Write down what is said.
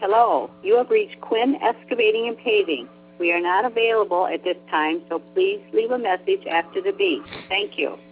Hello, you have reached Quinn Excavating and Paving. We are not available at this time, so please leave a message after the beep. Thank you.